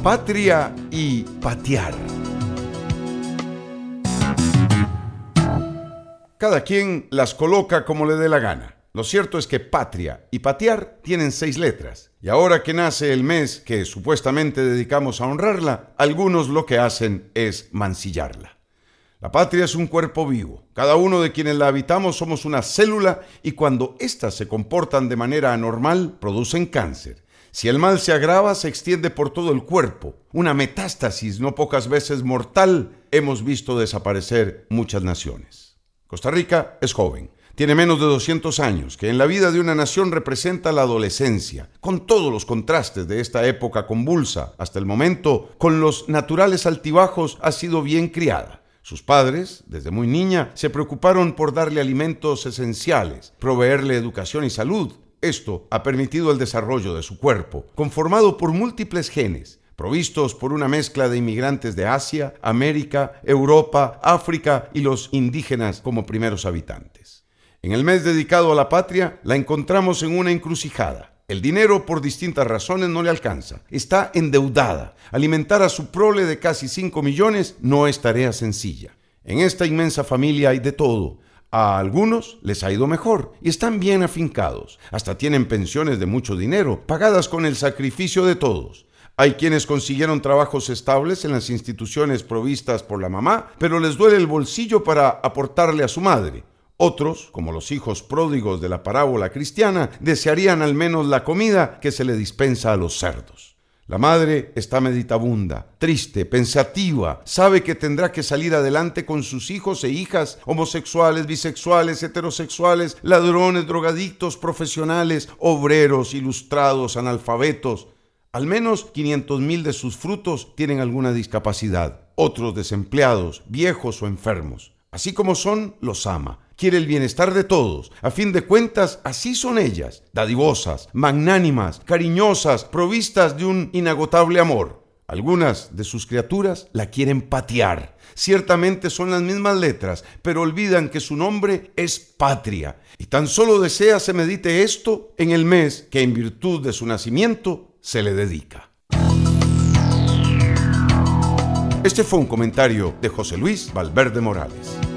Patria y patear. Cada quien las coloca como le dé la gana. Lo cierto es que patria y patear tienen 6 letras. Y ahora que nace el mes que supuestamente dedicamos a honrarla, algunos lo que hacen es mancillarla. La patria es un cuerpo vivo. Cada uno de quienes la habitamos somos una célula y cuando éstas se comportan de manera anormal, producen cáncer. Si el mal se agrava, se extiende por todo el cuerpo. Una metástasis no pocas veces mortal. Hemos visto desaparecer muchas naciones. Costa Rica es joven. Tiene menos de 200 años, que en la vida de una nación representa la adolescencia, con todos los contrastes de esta época convulsa. Hasta el momento, con los naturales altibajos, ha sido bien criada. Sus padres, desde muy niña, se preocuparon por darle alimentos esenciales, proveerle educación y salud. Esto ha permitido el desarrollo de su cuerpo, conformado por múltiples genes, provistos por una mezcla de inmigrantes de Asia, América, Europa, África y los indígenas como primeros habitantes. En el mes dedicado a la patria, la encontramos en una encrucijada. El dinero, por distintas razones, no le alcanza. Está endeudada. Alimentar a su prole de casi 5 millones no es tarea sencilla. En esta inmensa familia hay de todo. A algunos les ha ido mejor y están bien afincados. Hasta tienen pensiones de mucho dinero, pagadas con el sacrificio de todos. Hay quienes consiguieron trabajos estables en las instituciones provistas por la mamá, pero les duele el bolsillo para aportarle a su madre. Otros, como los hijos pródigos de la parábola cristiana, desearían al menos la comida que se le dispensa a los cerdos. La madre está meditabunda, triste, pensativa, sabe que tendrá que salir adelante con sus hijos e hijas, homosexuales, bisexuales, heterosexuales, ladrones, drogadictos, profesionales, obreros, ilustrados, analfabetos. Al menos 500,000 de sus frutos tienen alguna discapacidad, otros desempleados, viejos o enfermos. Así como son, los ama. Quiere el bienestar de todos. A fin de cuentas, así son ellas, dadivosas, magnánimas, cariñosas, provistas de un inagotable amor. Algunas de sus criaturas la quieren patear. Ciertamente son las mismas letras, pero olvidan que su nombre es patria. Y tan solo desea se medite esto en el mes que en virtud de su nacimiento se le dedica. Este fue un comentario de José Luis Valverde Morales.